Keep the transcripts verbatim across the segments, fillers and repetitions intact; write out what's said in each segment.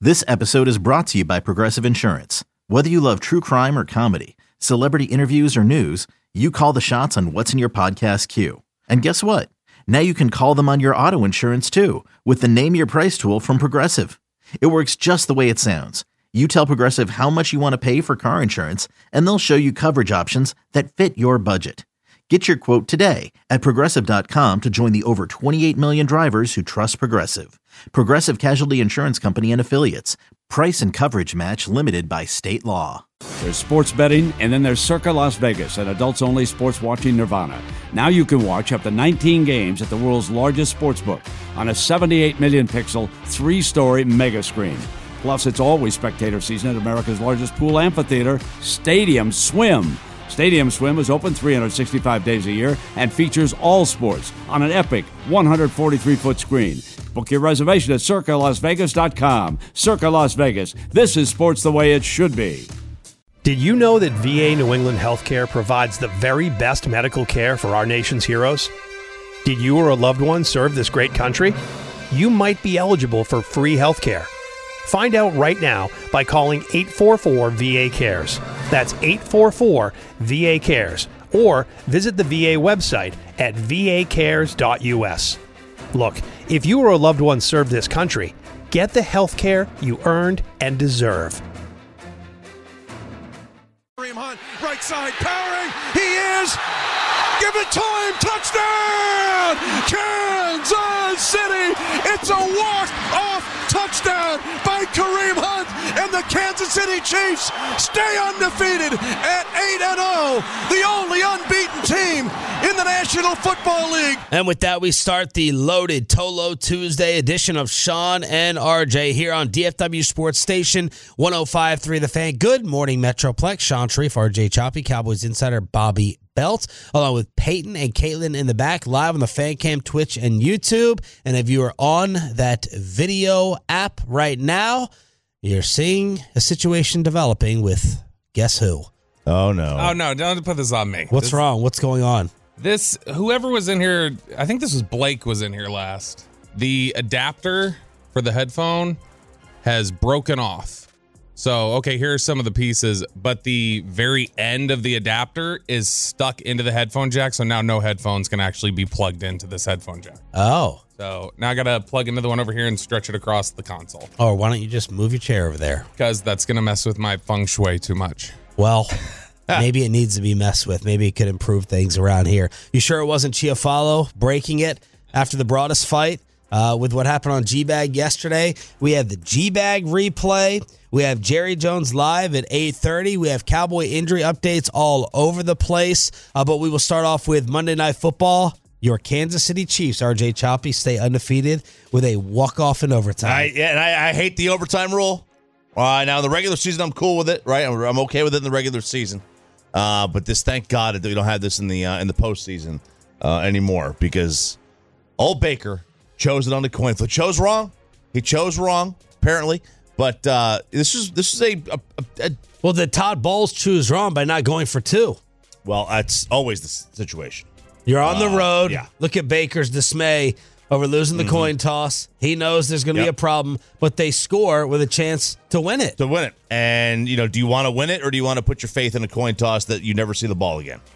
This episode is brought to you by Progressive Insurance. Whether you love true crime or comedy, celebrity interviews or news, you call the shots on what's in your podcast queue. And guess what? Now you can call them on your auto insurance too with the Name Your Price tool from Progressive. It works just the way it sounds. You tell Progressive how much you want to pay for car insurance, and they'll show you coverage options that fit your budget. Get your quote today at Progressive dot com to join the over twenty-eight million drivers who trust Progressive. Progressive Casualty Insurance Company and Affiliates. Price and coverage match limited by state law. There's sports betting, and then there's Circa Las Vegas, an adults-only sports watching nirvana. Now you can watch up to nineteen games at the world's largest sportsbook on a seventy-eight million pixel, three-story mega screen. Plus, it's always spectator season at America's largest pool amphitheater, Stadium Swim. Stadium Swim is open three hundred sixty-five days a year and features all sports on an epic one hundred forty-three foot screen. Book your reservation at Circa Las Vegas dot com. Circa Las Vegas. This is sports the way it should be. Did you know that V A New England Healthcare provides the very best medical care for our nation's heroes? Did you or a loved one serve this great country? You might be eligible for free healthcare. Find out right now by calling eight four four V A cares. That's eight four four V A cares. Or visit the V A website at v a cares dot u s. Look, if you or a loved one served this country, get the health care you earned and deserve. Kareem Hunt, right side, powering, he is, give it time, touchdown, Kansas City, it's a walk-off touchdown by Kareem Hunt, and the Kansas City Chiefs stay undefeated at eight and oh, the only unbeaten team in the National Football League. And with that, we start the loaded Tolo Tuesday edition of Sean and R J here on D F W Sports Station one oh five point three The Fan. Good morning, Metroplex. Sean Sharif, R J Choppy, Cowboys insider Bobby Belt, along with Peyton and Caitlin in the back, live on the Fan Cam, Twitch, and YouTube. And if you are on that video app right now, you're seeing a situation developing with guess who? Oh, no. Oh, no, don't put this on me. What's this, wrong? What's going on? This, whoever was in here, I think this was Blake was in here last. The adapter for the headphone has broken off. So, okay, here are some of the pieces, but the very end of the adapter is stuck into the headphone jack, so now no headphones can actually be plugged into this headphone jack. Oh. So now I got to plug into the one over here and stretch it across the console. Or why don't you just move your chair over there? Because that's going to mess with my feng shui too much. Well, maybe it needs to be messed with. Maybe it could improve things around here. You sure it wasn't Chiafalo breaking it after the Broadus fight? Uh, with what happened on G-Bag yesterday, we have the G-Bag replay. We have Jerry Jones live at eight thirty. We have Cowboy injury updates all over the place. Uh, but we will start off with Monday Night Football. Your Kansas City Chiefs, R J Choppy, stay undefeated with a walk-off in overtime. I, yeah, and I, I hate the overtime rule. Uh, now, in the regular season, I'm cool with it, right? I'm, I'm okay with it in the regular season. Uh, but this, thank God that we don't have this in the uh, in the postseason uh, anymore, because old Baker chose it on the coin flip. Chose wrong. He chose wrong, apparently. But uh, this is this is a, a, a, a well, did Todd Bowles choose wrong by not going for two? Well, that's always the situation. You're on the uh, road. Yeah. Look at Baker's dismay over losing the mm-hmm. coin toss. He knows there's going to yep. be a problem, but they score with a chance to win it. To win it. And, you know, do you want to win it, or do you want to put your faith in a coin toss that you never see the ball again?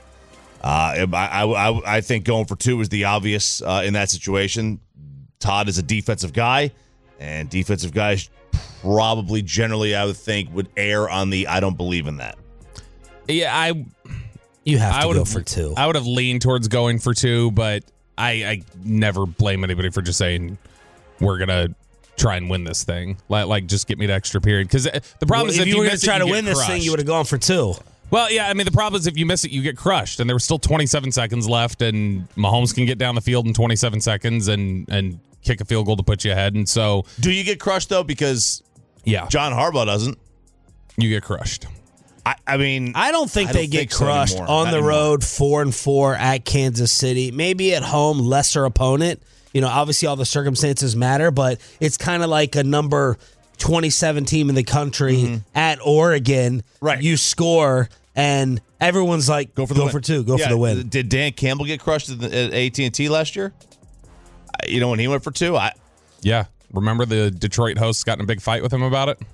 Uh, I, I, I think going for two is the obvious uh, in that situation. Todd is a defensive guy, and defensive guys probably generally, I would think, would err on the I don't believe in that. Yeah, I you have to I would go have, for two. I would have leaned towards going for two, but I, I never blame anybody for just saying we're gonna try and win this thing. Like, like just get me to extra period. Because the problem well, is if, if you you were miss gonna try it, to you win get this crushed. thing, you would have gone for two. Well, yeah, I mean, the problem is if you miss it, you get crushed. And there were still twenty-seven seconds left, and Mahomes can get down the field in twenty-seven seconds and and kick a field goal to put you ahead. And so, do you get crushed though? Because yeah, John Harbaugh doesn't. You get crushed. I, I mean, I don't think I they don't get think so crushed anymore. on Not the anymore. road, four and four at Kansas City. Maybe at home, lesser opponent. You know, obviously all the circumstances matter, but it's kind of like a number twenty-seven team in the country mm-hmm. at Oregon. Right, you score and everyone's like, go for the go win. for two, go yeah, for the win. Did Dan Campbell get crushed at A T and T last year? You know, when he went for two, I yeah. Remember the Detroit hosts got in a big fight with him about it?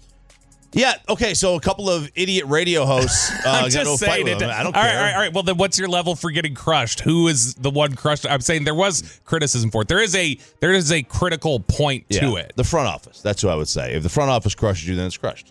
Yeah, okay, so a couple of idiot radio hosts uh, I'm got just into a fight saying with it. him. I don't all care. Right, all right, all right. Well, then what's your level for getting crushed? Who is the one crushed? I'm saying there was criticism for it. There is a there is a critical point yeah, to it. The front office. That's what I would say. If the front office crushes you, then it's crushed.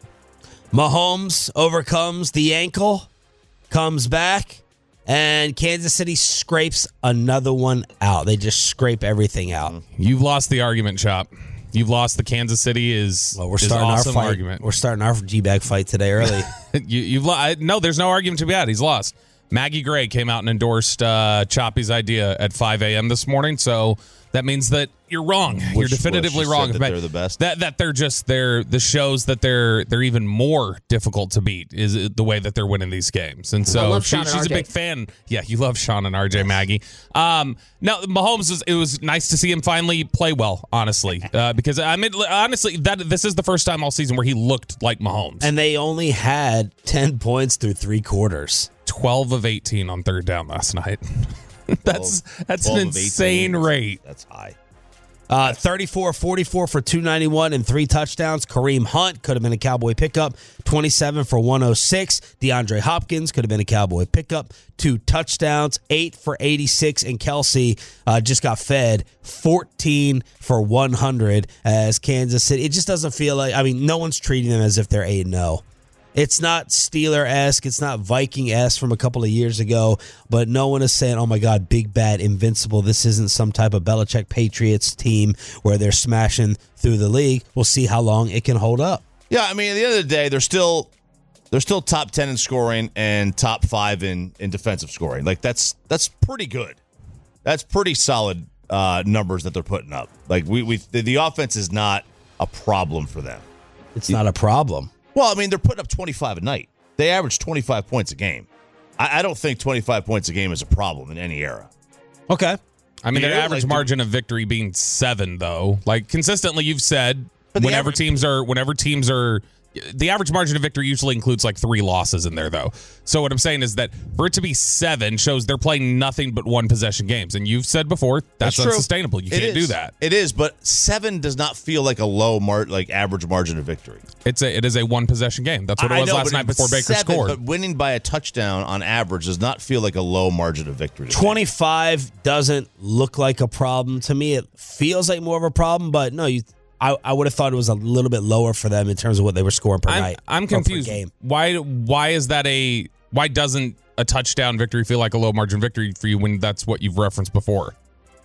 Mahomes overcomes the ankle, comes back, and Kansas City scrapes another one out. They just scrape everything out. You've lost the argument, Chop. You've lost the Kansas City is, well, we're is starting awesome our fight. argument. We're starting our G-bag fight today early. you, you've lo- No, there's no argument to be had. He's lost. Maggie Gray came out and endorsed uh, Choppy's idea at five a.m. this morning, so that means that you're wrong. Which, you're definitively what, wrong. That they're the best. That that they're just they're the shows that they're they're even more difficult to beat is the way that they're winning these games. And so she, and she's R J. a big fan. Yeah, you love Sean and R J Maggie. Um, no, Mahomes was it was nice to see him finally play well. Honestly, uh, because I mean honestly that this is the first time all season where he looked like Mahomes. And they only had ten points through three quarters. twelve of eighteen on third down last night. that's that's an twelve of insane eighteen. rate. That's high. Uh, thirty-four forty-four for two ninety-one and three touchdowns. Kareem Hunt could have been a Cowboy pickup. twenty-seven for one oh six. DeAndre Hopkins could have been a Cowboy pickup. Two touchdowns, eight for eighty-six. And Kelsey uh, just got fed fourteen for one hundred as Kansas City. It just doesn't feel like, I mean, no one's treating them as if they're eight and oh. It's not Steeler-esque. It's not Viking-esque from a couple of years ago. But no one is saying, oh, my God, big, bad, invincible. This isn't some type of Belichick Patriots team where they're smashing through the league. We'll see how long it can hold up. Yeah, I mean, at the end of the day, they're still they're still top ten in scoring and top five in, in defensive scoring. Like, that's that's pretty good. That's pretty solid uh, numbers that they're putting up. Like, we, we the, the offense is not a problem for them. It's not a problem. Well, I mean, they're putting up twenty-five a night. They average twenty-five points a game. I, I don't think twenty-five points a game is a problem in any era. Okay. I mean, Yeah, their average like- margin of victory being seven, though. Like consistently, you've said But the whenever average- teams are, whenever teams are, the average margin of victory usually includes like three losses in there, though. So what I'm saying is that for it to be seven shows they're playing nothing but one possession games, and you've said before that's, true. unsustainable. You It can't is. do that. It is, but seven does not feel like a low mar- like average margin of victory. It's a it is a one possession game. That's what it I was know, last but night before Baker seven, scored. But winning by a touchdown on average does not feel like a low margin of victory. to me. twenty-five doesn't look like a problem to me. It feels like more of a problem, but no, you. I, I would have thought it was a little bit lower for them in terms of what they were scoring per I'm, night. I'm or per confused. game. Why why is that a why doesn't a touchdown victory feel like a low margin victory for you when that's what you've referenced before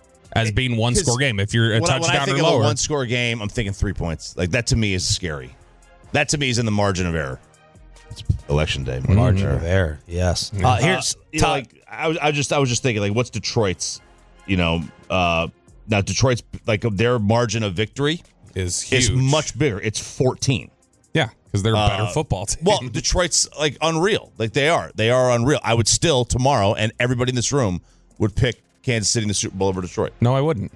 as being one score game? If you're a when I, when touchdown I think or of lower, a one score game, I'm thinking three points. Like that to me is scary. That to me is in the margin of error. It's election day. Margin of error. Yes. Uh, here's Uh, you know, Todd. like I was, I just, I was just thinking, like, what's Detroit's? You know, uh, now Detroit's like their margin of victory is huge. is much bigger. It's fourteen. Yeah, because they're a better Uh, football team. Well, Detroit's like unreal. Like they are. They are unreal. I would still tomorrow, and everybody in this room would pick Kansas City in the Super Bowl over Detroit. no, I wouldn't.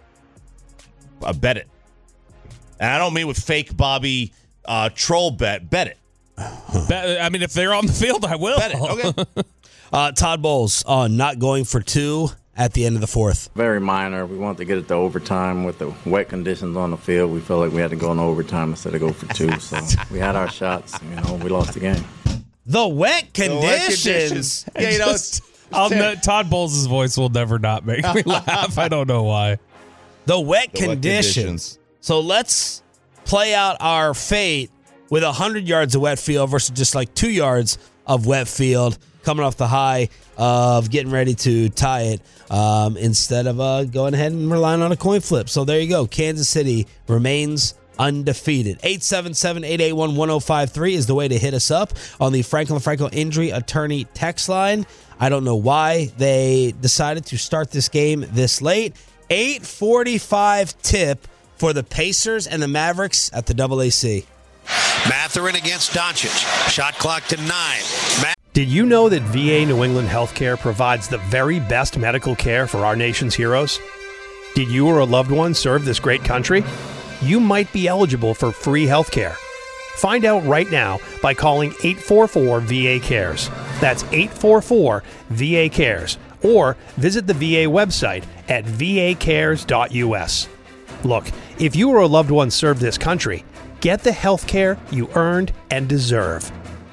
I bet it. And I don't mean with fake Bobby uh, troll bet. Bet it. That- I mean, if they're on the field, I will. Bet it. Okay. Uh, Todd Bowles on not going for two at the end of the fourth. Very minor. We wanted to get it to overtime with the wet conditions on the field. We felt like we had to go into overtime instead of go for two. So we had our shots. You know, we lost the game. The wet The conditions. wet conditions. Yeah, you know, it's, I'll ne- Todd Bowles' voice will never not make me laugh. I don't know why. The wet The wet conditions. conditions. So let's play out our fate with one hundred yards of wet field versus just like two yards of wet field coming off the high of getting ready to tie it um, instead of uh, going ahead and relying on a coin flip. So there you go. Kansas City remains undefeated. eight seven seven, eight eight one, one oh five three is the way to hit us up on the Franklin Franco Injury Attorney text line. I don't know why they decided to start this game this late. eight forty-five tip for the Pacers and the Mavericks at the Double A C. Matherin against Doncic. Shot clock to nine. Ma- Did you know that V A New England Healthcare provides the very best medical care for our nation's heroes? Did you or a loved one serve this great country? You might be eligible for free healthcare. Find out right now by calling eight four four V A cares. That's eight four four V A cares. Or visit the V A website at v a cares dot u s. Look, If you or a loved one serve this country, get the health care you earned and deserve.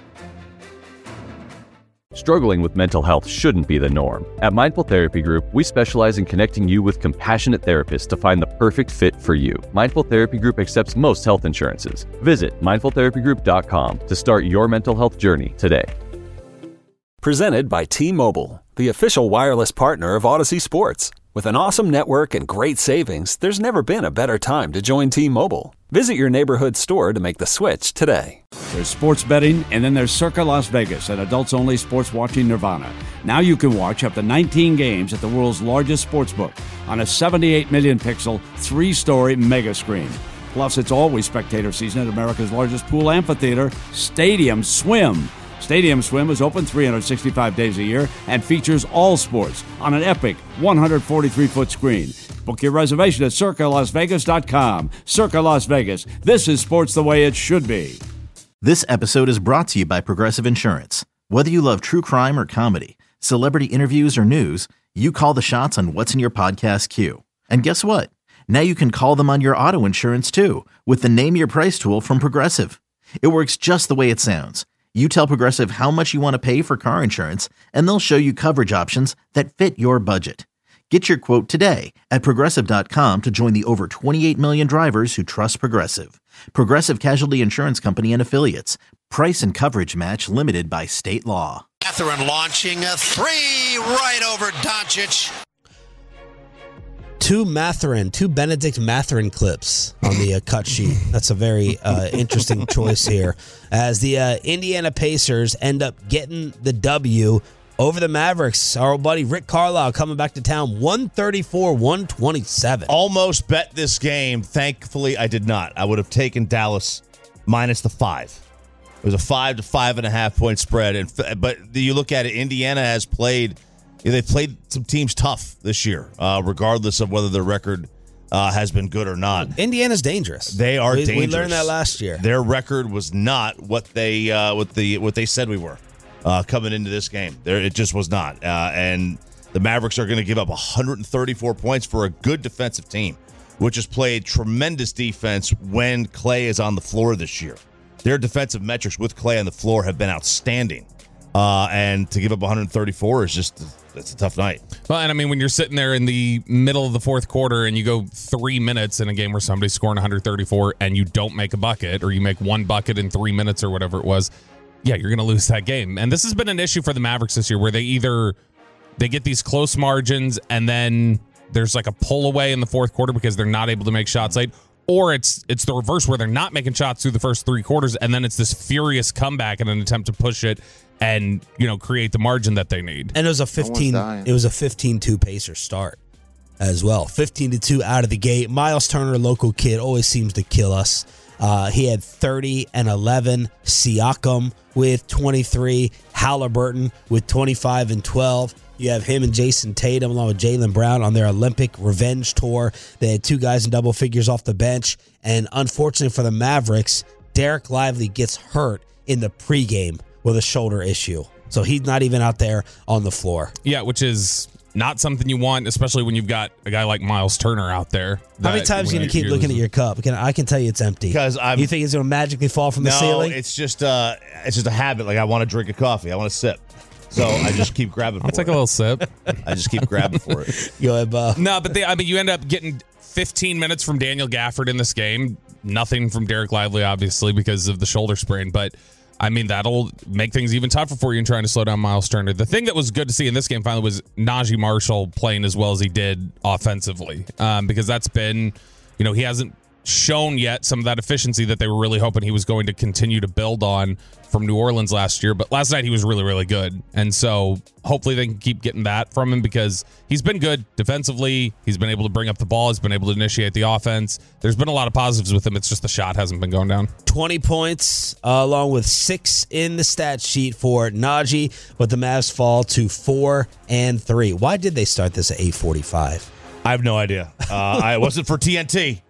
Struggling with mental health shouldn't be the norm. At Mindful Therapy Group, we specialize in connecting you with compassionate therapists to find the perfect fit for you. Mindful Therapy Group accepts most health insurances. Visit mindful therapy group dot com to start your mental health journey today. Presented by T-Mobile, the official wireless partner of Odyssey Sports. With an awesome network and great savings, there's never been a better time to join T-Mobile. Visit your neighborhood store to make the switch today. There's sports betting, and then there's Circa Las Vegas, an adults-only sports watching nirvana. Now you can watch up to nineteen games at the world's largest sportsbook on a seventy-eight million pixel, three-story mega screen. Plus, it's always spectator season at America's largest pool amphitheater, Stadium Swim. Stadium Swim is open three hundred sixty-five days a year and features all sports on an epic one hundred forty-three foot screen. Book your reservation at circa las vegas dot com. Circa Las Vegas. This is sports the way it should be. This episode is brought to you by Progressive Insurance. Whether you love true crime or comedy, celebrity interviews or news, you call the shots on what's in your podcast queue. And guess what? Now you can call them on your auto insurance too with the Name Your Price tool from Progressive. It works just the way it sounds. You tell Progressive how much you want to pay for car insurance, and they'll show you coverage options that fit your budget. Get your quote today at progressive dot com to join the over twenty-eight million drivers who trust Progressive. Progressive Casualty Insurance Company and Affiliates. Price and coverage match limited by state law. Mathurin launching a three right over Doncic. Two Mathurin, two Benedict Mathurin clips on the uh, cut sheet. That's a very uh, interesting choice here. As the uh, Indiana Pacers end up getting the W over the Mavericks. Our old buddy Rick Carlisle coming back to town, one thirty-four one twenty-seven. Almost bet this game. Thankfully, I did not. I would have taken Dallas minus the five. It was a five to five and a half point spread. And but you look at it, Indiana has played. Yeah, they've played some teams tough this year, uh, regardless of whether their record uh, has been good or not. Indiana's dangerous. They are we, dangerous. We learned that last year. Their record was not what they uh, what the what they said we were uh, coming into this game. There, it just was not. Uh, and the Mavericks are going to give up one hundred thirty-four points for a good defensive team, which has played tremendous defense when Clay is on the floor this year. Their defensive metrics with Clay on the floor have been outstanding. Uh, and to give up one hundred thirty-four is just, it's a tough night. Well, and I mean, when you're sitting there in the middle of the fourth quarter and you go three minutes in a game where somebody's scoring one hundred thirty-four and you don't make a bucket, or you make one bucket in three minutes or whatever it was, yeah, you're going to lose that game. And this has been an issue for the Mavericks this year, where they either they get these close margins and then there's like a pull away in the fourth quarter because they're not able to make shots late, or it's it's the reverse where they're not making shots through the first three quarters and then it's this furious comeback in an attempt to push it and, you know, create the margin that they need. And it was a fifteen it was a fifteen two Pacer start as well. fifteen to two out of the gate. Miles Turner, local kid, always seems to kill us. Uh, he had thirty and eleven. Siakam with twenty-three. Halliburton with twenty-five and twelve. You have him and Jason Tatum along with Jaylen Brown on their Olympic revenge tour. They had two guys in double figures off the bench. And unfortunately for the Mavericks, Derek Lively gets hurt in the pregame with a shoulder issue. So he's not even out there on the floor. Yeah, which is not something you want, especially when you've got a guy like Miles Turner out there. How many times are you going to keep looking losing. at your cup? Can, I can tell you it's empty. Because I'm, you think it's going to magically fall from no, the ceiling? No, it's just uh, it's just a habit. Like, I want to drink a coffee. I want to sip. So I just keep grabbing for I'll it. take a little sip. I just keep grabbing for it. Go ahead, Bob. No, but they, I mean, you end up getting fifteen minutes from Daniel Gafford in this game. Nothing from Derek Lively, obviously, because of the shoulder sprain. But, I mean, that'll make things even tougher for you in trying to slow down Miles Turner. The thing that was good to see in this game finally was Najee Marshall playing as well as he did offensively. Um, because that's been, you know, he hasn't shown yet some of that efficiency that they were really hoping he was going to continue to build on from New Orleans last year. But last night he was really, really good. And so hopefully they can keep getting that from him, because he's been good defensively. He's been able to bring up the ball. He's been able to initiate the offense. There's been a lot of positives with him. It's just the shot hasn't been going down. twenty points uh, along with six in the stat sheet for Najee, but the Mavs fall to four and three. Why did they start this at eight forty-five? I have no idea. Uh, I wasn't for T N T.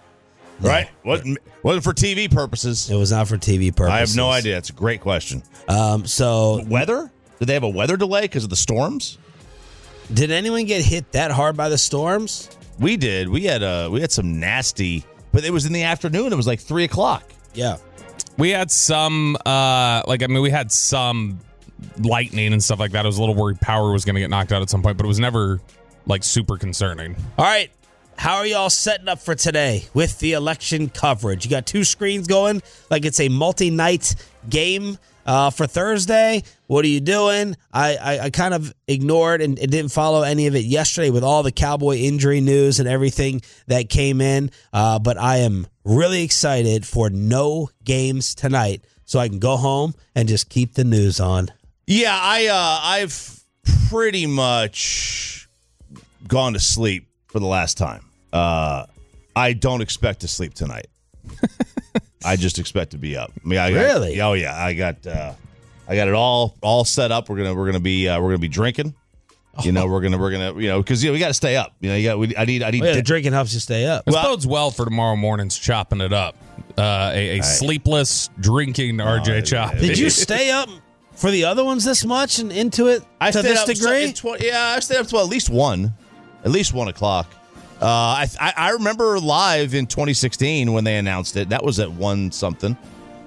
No. Right? Wasn't, wasn't for T V purposes. It was not for T V purposes. I have no idea. It's a great question. Um, so weather? Did they have a weather delay because of the storms? Did anyone get hit that hard by the storms? We did. We had uh, we had some nasty, but it was in the afternoon. It was like three o'clock. Yeah. We had some, uh, like, I mean, we had some lightning and stuff like that. I was a little worried power was going to get knocked out at some point, but it was never, like, super concerning. All right. How are y'all setting up for today with the election coverage? You got two screens going like it's a multi-night game uh, for Thursday. What are you doing? I, I, I kind of ignored and, and didn't follow any of it yesterday with all the Cowboy injury news and everything that came in. Uh, but I am really excited for no games tonight so I can go home and just keep the news on. Yeah, I, uh, I've pretty much gone to sleep for the last time. Uh, I don't expect to sleep tonight. I just expect to be up. I mean, I got, really? Oh yeah, I got uh, I got it all all set up. We're gonna we're gonna be uh, we're gonna be drinking. You know, we're gonna we're gonna you know because you know, we got to stay up. You know, you got we, I need I need well, yeah, di- drinking helps you stay up. This Well- bodes well for tomorrow morning's chopping it up. Uh, a a sleepless drinking R J chop. Did you stay up for the other ones this much and into it I to stayed this up degree? Tw- yeah, I stayed up till at least one, at least one o'clock. Uh, I, I I remember live in twenty sixteen when they announced it. That was at one something.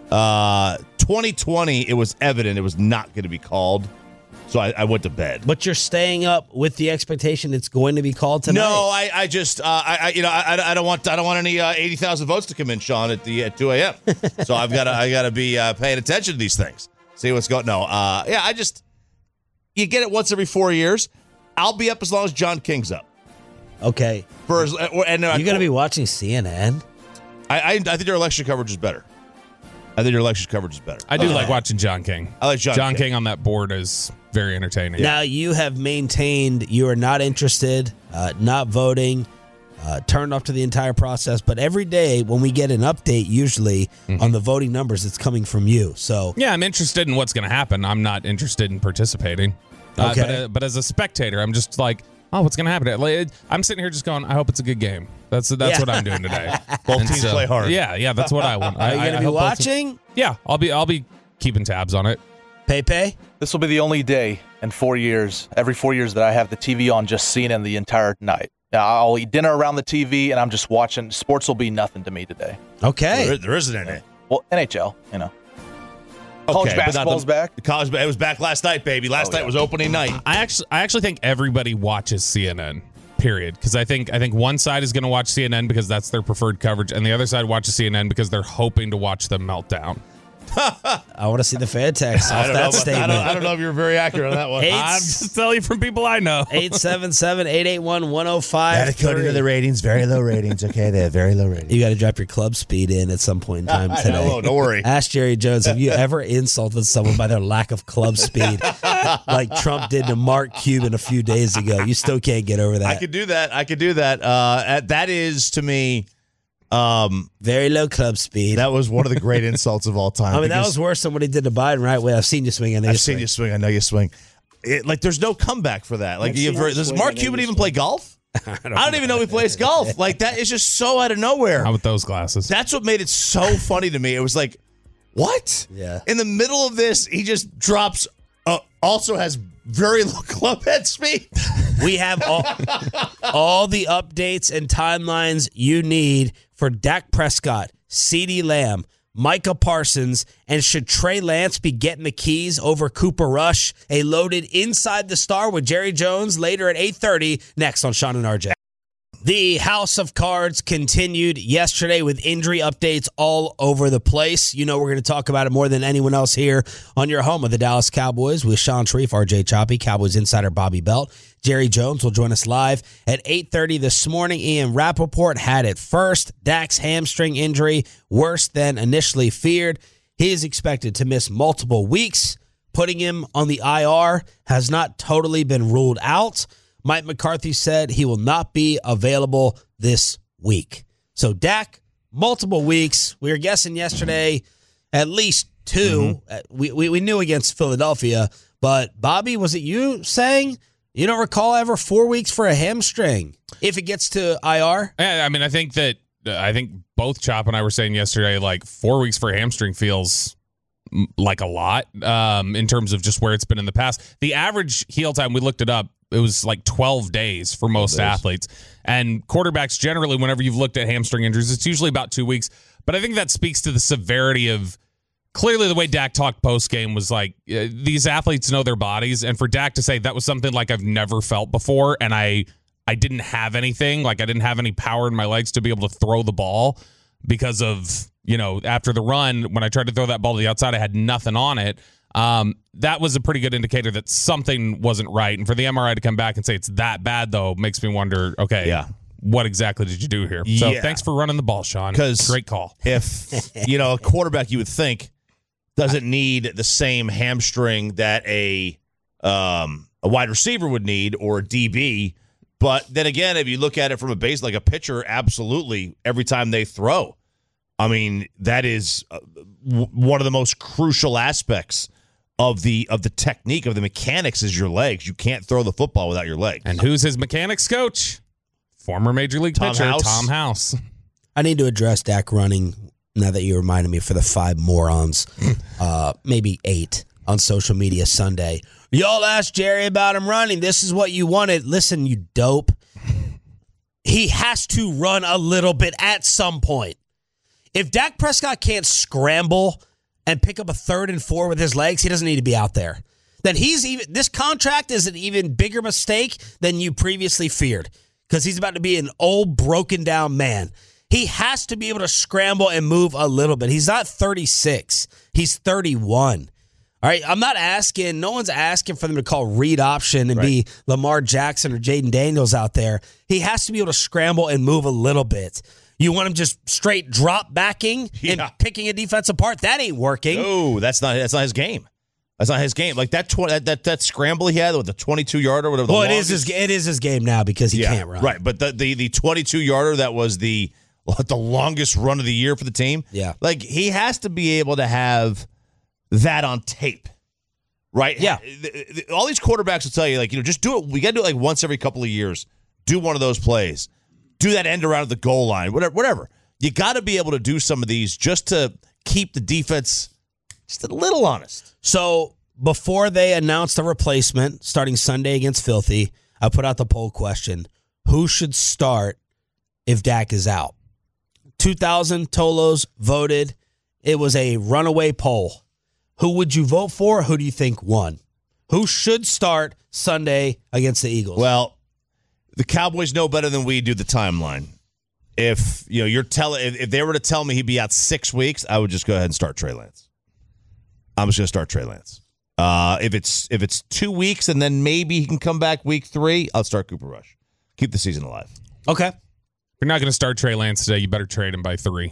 Uh, twenty twenty, it was evident it was not going to be called, so I, I went to bed. But you're staying up with the expectation it's going to be called tonight. No, I, I just, uh, I, I, you know, I, I don't want, I don't want any uh, eighty thousand votes to come in, Sean, at the at two a.m. So I've got to, I got to be uh, paying attention to these things, see what's going. No, uh, yeah, I just, you get it once every four years. I'll be up as long as John King's up. Okay. For as, and uh, You're going to be watching C N N? I, I, I think your election coverage is better. I think your election coverage is better. I do Okay. like watching John King. I like John, John King. King on that board is very entertaining. Now, you have maintained you are not interested, uh, not voting, uh, turned off to the entire process. But every day when we get an update, usually Mm-hmm. on the voting numbers, it's coming from you. So Yeah, I'm interested in what's going to happen. I'm not interested in participating. Uh, Okay. but, uh, but as a spectator, I'm just like, oh, what's going to happen? Like, I'm sitting here just going, I hope it's a good game. That's that's Yeah. what I'm doing today. Both And teams play hard. Yeah, yeah, that's what I want. are you I- going I to be hope both teams- watching? Yeah, I'll be I'll be keeping tabs on it. Pepe? This will be the only day in four years, every four years, that I have the T V on just C N N the entire night. I'll eat dinner around the T V, and I'm just watching. Sports will be nothing to me today. Okay. There, there isn't any. Well, N H L, you know. College Okay, but not basketball's the- back. The college, it was back last night, baby. Last Oh, night yeah. was opening night. I actually I actually think everybody watches C N N. Period. Because I think I think one side is going to watch C N N because that's their preferred coverage, and the other side watches C N N because they're hoping to watch them melt down. I want to see the fan text I off don't, that know, about- I, statement. don't, I don't know if you're very accurate on that one. Eight- I'm just telling you from people I know. eight seven seven, eight eight one, one oh five three. ratings, very low ratings. Okay, they have very low ratings. You got to drop your club speed in at some point in time I today. know, don't worry. Ask Jerry Jones, have you ever insulted someone by their lack of club speed like Trump did to Mark Cuban a few days ago? You still can't get over that. I could do that. I could do that. Uh, at- that is to me. Um, Very low club speed. that was one of the great insults of all time. I mean, that because was worse than what he did to Biden, right? Well, I've seen you swing. I know I've you seen swing. you swing. I know you swing. It, like, there's no comeback for that. Like, I've you seen ever, you does swing, Mark I know Cuban you even swing. play golf? I don't, even know he plays golf. Like, that is just so out of nowhere. How with those glasses? That's what made it so funny to me. It was like, what? Yeah. In the middle of this, he just drops. Uh, also has very low club head speed. We have all, all the updates and timelines you need for Dak Prescott, CeeDee Lamb, Micah Parsons, and should Trey Lance be getting the keys over Cooper Rush? A loaded Inside the Star with Jerry Jones later at eight thirty, next on Sean and R J. The House of Cards continued yesterday with injury updates all over the place. You know we're going to talk about it more than anyone else here on your home of the Dallas Cowboys with Sean Sharif, R J Choppy, Cowboys insider Bobby Belt. Jerry Jones will join us live at eight thirty this morning. Ian Rappaport had it first. Dak's hamstring injury, worse than initially feared. He is expected to miss multiple weeks. Putting him on the I R has not totally been ruled out. Mike McCarthy said he will not be available this week. So Dak, multiple weeks. We were guessing yesterday at least two. Mm-hmm. We, we we knew against Philadelphia, but Bobby, was it you saying you don't recall ever four weeks for a hamstring if it gets to I R? Yeah, I mean, I think that uh, I think both Chop and I were saying yesterday, like four weeks for a hamstring feels m- like a lot um, in terms of just where it's been in the past. The average heel time, we looked it up, it was like twelve days for most athletes. And quarterbacks generally, whenever you've looked at hamstring injuries, it's usually about two weeks. But I think that speaks to the severity of clearly the way Dak talked post-game was like, uh, these athletes know their bodies. And for Dak to say that was something like I've never felt before, and I I didn't have anything, like I didn't have any power in my legs to be able to throw the ball because of, you know, after the run, when I tried to throw that ball to the outside, I had nothing on it. Um, that was a pretty good indicator that something wasn't right. And for the M R I to come back and say it's that bad, though, makes me wonder, okay, yeah. what exactly did you do here? So yeah. thanks for running the ball, Sean. Great call. If, you know, a quarterback you would think doesn't need the same hamstring that a um, a wide receiver would need or a D B. But then again, if you look at it from a base, like a pitcher, absolutely, every time they throw. I mean, that is uh, w- one of the most crucial aspects of the of the technique, of the mechanics is your legs. You can't throw the football without your legs. And who's his mechanics coach? Former Major League Tom pitcher, House. Tom House. I need to address Dak running now that you reminded me for the five morons, uh, maybe eight, on social media Sunday. Y'all asked Jerry about him running. This is what you wanted. Listen, you dope. He has to run a little bit at some point. If Dak Prescott can't scramble and pick up a third and four with his legs, he doesn't need to be out there. Then he's even this contract is an even bigger mistake than you previously feared because he's about to be an old, broken down man. He has to be able to scramble and move a little bit. He's not thirty-six. He's thirty-one. All right, I'm not asking, no one's asking for them to call read option and right. be Lamar Jackson or Jaden Daniels out there. He has to be able to scramble and move a little bit. You want him just straight drop backing yeah. and picking a defense apart? That ain't working. No, that's not that's not his game. That's not his game. Like that tw- that, that that scramble he had with the twenty-two yarder, whatever. The well, it is his it is his game now because he yeah, can't run. Right, but the the the twenty-two yarder that was the the longest run of the year for the team. Yeah, like he has to be able to have that on tape. Right? Yeah. All these quarterbacks will tell you, like, you know, just do it. We got to do it like once every couple of years. Do one of those plays. Do that end around the goal line, whatever. whatever. You got to be able to do some of these just to keep the defense just a little honest. So before they announced the replacement starting Sunday against Filthy, I put out the poll question, who should start if Dak is out? two thousand Tolos voted. It was a runaway poll. Who would you vote for? Who do you think won? Who should start Sunday against the Eagles? Well, the Cowboys know better than we do the timeline. If you know, you're telling, if, if they were to tell me he'd be out six weeks, I would just go ahead and start Trey Lance. I'm just going to start Trey Lance. Uh, if it's if it's two weeks and then maybe he can come back week three, I'll start Cooper Rush. Keep the season alive. Okay. If you're not going to start Trey Lance today, you better trade him by three.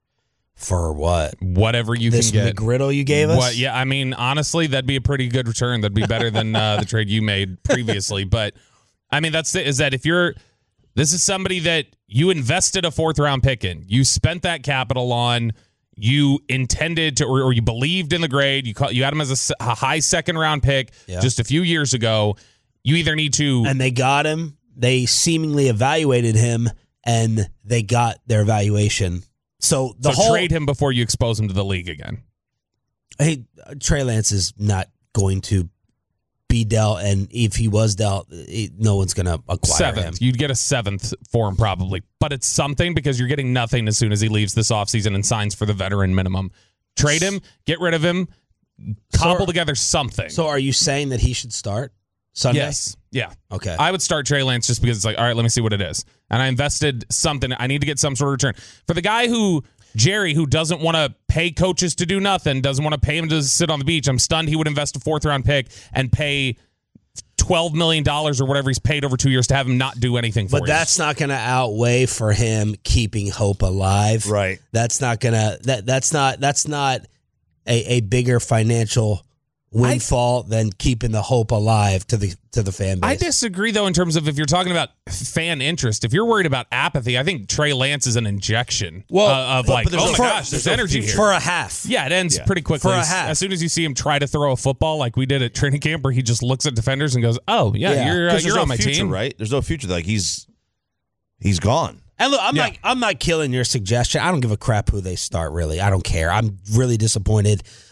For what? Whatever you this can get. This McGriddle you gave us? What, yeah, I mean, honestly, that'd be a pretty good return. That'd be better than uh, the trade you made previously. But, I mean, that's it, is that if you're – this is somebody that you invested a fourth-round pick in. You spent that capital on. You intended to – or you believed in the grade. You call, you had him as a, a high second-round pick yeah. just a few years ago. You either need to – And they got him. They seemingly evaluated him, and they got their evaluation. So the so whole, trade him before you expose him to the league again. Hey, Trey Lance is not going to be dealt, and if he was dealt, it, no one's going to acquire seventh. him. You'd get a seventh for him probably, but it's something because you're getting nothing as soon as he leaves this offseason and signs for the veteran minimum. Trade him, get rid of him, cobble so, together something. So are you saying that he should start Sunday? Yes. Yeah. Okay. I would start Trey Lance just because it's like, all right, let me see what it is. And I invested something. I need to get some sort of return. For the guy who, Jerry, who doesn't want to pay coaches to do nothing, doesn't want to pay him to sit on the beach, I'm stunned he would invest a fourth-round pick and pay twelve million dollars or whatever he's paid over two years to have him not do anything for But you. that's not going to outweigh for him keeping hope alive. Right. That's not going to, that that's not, that's not a, a bigger financial windfall I, than keeping the hope alive to the to the fan base. I disagree, though, in terms of if you're talking about fan interest. If you're worried about apathy, I think Trey Lance is an injection well, uh, of but, like, but oh my for, gosh, there's, there's energy no here. For a half. Yeah, it ends yeah. pretty quickly. For a half. As soon as you see him try to throw a football like we did at training camp where he just looks at defenders and goes, oh, yeah, yeah. you're, uh, you're no on my future, team. Right? There's no future. Like, he's he's gone. And look, I'm yeah. not I'm not killing your suggestion. I don't give a crap who they start, really. I don't care. I'm really disappointed.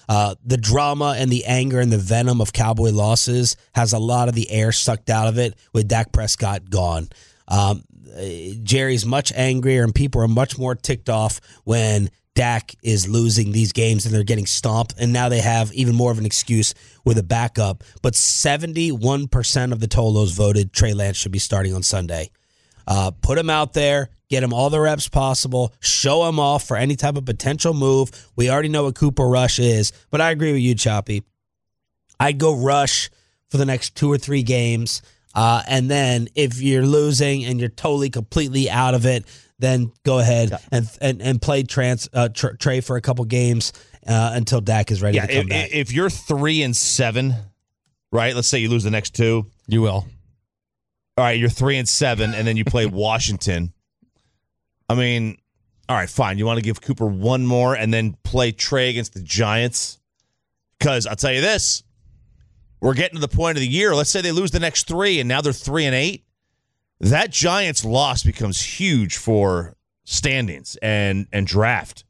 Uh, the drama and the anger and the venom of Cowboy losses has a lot of the air sucked out of it with Dak Prescott gone. Um, Jerry's much angrier and people are much more ticked off when Dak is losing these games and they're getting stomped, and now they have even more of an excuse with a backup. But seventy-one percent of the Tolos voted Trey Lance should be starting on Sunday. Uh, put him out there, get him all the reps possible, show him off for any type of potential move. We already know what Cooper Rush is, but I agree with you, Choppy. I'd go Rush for the next two or three games, uh, and then if you're losing and you're totally, completely out of it, then go ahead yeah. and, and and play trans, uh, tr- Trey for a couple games uh, until Dak is ready yeah, to come if, back. If you're three and seven, right? Let's say you lose the next two. You will. All right, you're three and seven, and then you play Washington. I mean, all right, fine. You want to give Cooper one more and then play Trey against the Giants? Because I'll tell you this, we're getting to the point of the year. Let's say they lose the next three, and now they're three and eight. That Giants loss becomes huge for standings and and draft.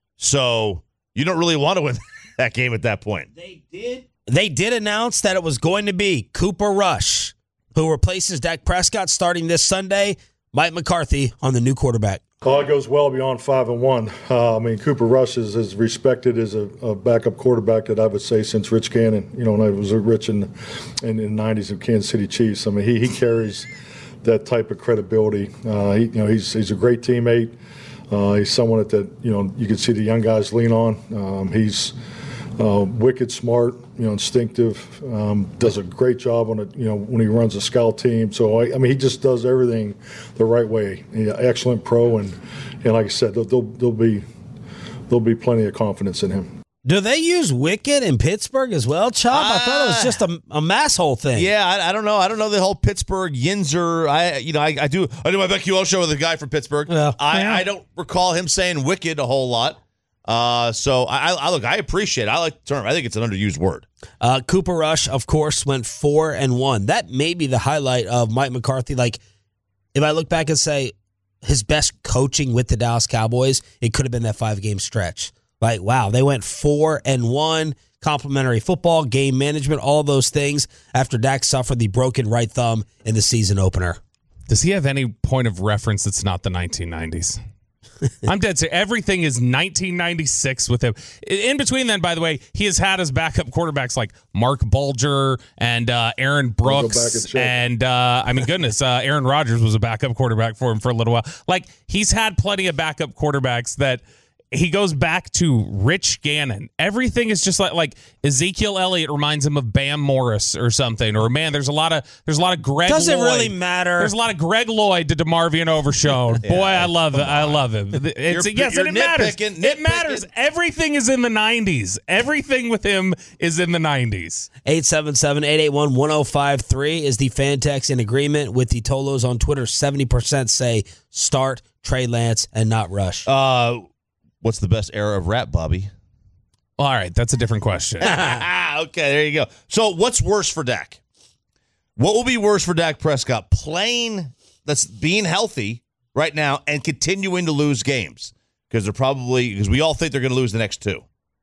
So you don't really want to win that game at that point. They did. They did announce that it was going to be Cooper Rush, who replaces Dak Prescott starting this Sunday. Mike McCarthy on the new quarterback. Oh, it goes well beyond five and one. Uh, I mean, Cooper Rush is as respected as a, a backup quarterback that I would say since Rich Gannon. You know, when I was Rich in in, in the nineties of Kansas City Chiefs. I mean, he he carries that type of credibility. Uh, he, you know, he's he's a great teammate. Uh, he's someone that, that you know you can see the young guys lean on. Um, he's uh, wicked smart, you know, instinctive. Um, does a great job on a you know when he runs a scout team. So I, I mean, he just does everything the right way. He, excellent pro, and and like I said, there'll, there'll, there'll be there'll be plenty of confidence in him. Do they use Wicked in Pittsburgh as well, Chop? Uh, I thought it was just a, a mass hole thing. Yeah, I, I don't know. I don't know the whole Pittsburgh Yinzer. I, you know, I, I do. I do my BetQL show with a guy from Pittsburgh. Yeah. I, Yeah. I don't recall him saying Wicked a whole lot. Uh, so I, I look. I appreciate it. I like the term. I think it's an underused word. Uh, Cooper Rush, of course, went four and one. That may be the highlight of Mike McCarthy. Like, if I look back and say his best coaching with the Dallas Cowboys, it could have been that five game stretch. Like, wow, they went four and one, complimentary football, game management, all those things after Dak suffered the broken right thumb in the season opener. Does he have any point of reference that's not the nineteen nineties? I'm dead serious. Everything is nineteen ninety-six with him. In between then, by the way, he has had his backup quarterbacks like Mark Bulger and uh, Aaron Brooks. And, uh, I mean, goodness, uh, Aaron Rodgers was a backup quarterback for him for a little while. Like, he's had plenty of backup quarterbacks that he goes back to Rich Gannon. Everything is just like like Ezekiel Elliott reminds him of Bam Morris or something. Or man, there's a lot of there's a lot of Greg. Doesn't Lloyd. really matter. There's a lot of Greg Lloyd to DeMarvion Overshone. Yeah, Boy, I love it. I love him. It's, You're- yes, you're and it matters. nitpicking, It matters. Everything is in the nineties. Everything with him is in the nineties. eight seven seven, eight eight one, one oh five three is the fan text. In agreement with the Tolos on Twitter. seventy percent say start Trey Lance and not Rush. Uh, what's the best era of rap, Bobby? All right, that's a different question. Okay, there you go. So what's worse for Dak? What will be worse for Dak Prescott? Playing, that's being healthy right now and continuing to lose games because they're probably, because we all think they're going to lose the next two.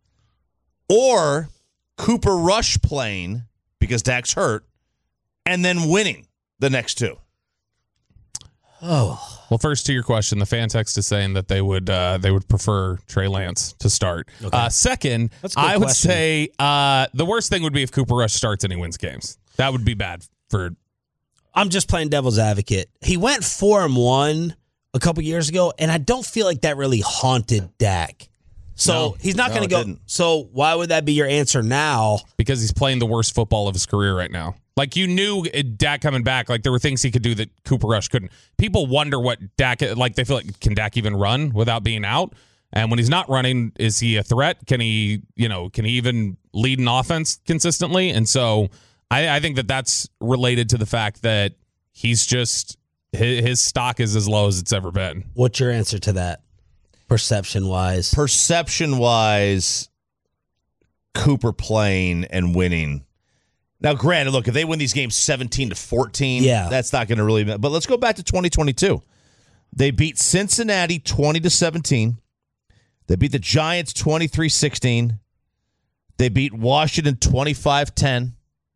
Or Cooper Rush playing because Dak's hurt and then winning the next two. Oh. Well, first to your question, the fan text is saying that they would uh, they would prefer Trey Lance to start. Okay. Uh, second, That's a good I would question. say uh, the worst thing would be if Cooper Rush starts and he wins games. That would be bad for. I'm just playing devil's advocate. He went four and one a couple years ago, and I don't feel like that really haunted Dak. So No. he's not No, going it to go. didn't. So why would that be your answer now? Because he's playing the worst football of his career right now. Like, you knew Dak coming back, like there were things he could do that Cooper Rush couldn't. People wonder what Dak, like they feel like, can Dak even run without being out? And when he's not running, is he a threat? Can he, you know, can he even lead an offense consistently? And so I, I think that that's related to the fact that he's just, his, his stock is as low as it's ever been. What's your answer to that, perception-wise? Perception-wise, Cooper playing and winning. Now, granted, look, if they win these games seventeen to fourteen, Yeah. that's not going to really matter. But let's go back to twenty twenty-two. They beat Cincinnati twenty to seventeen. They beat the Giants twenty-three sixteen, They beat Washington twenty-five ten.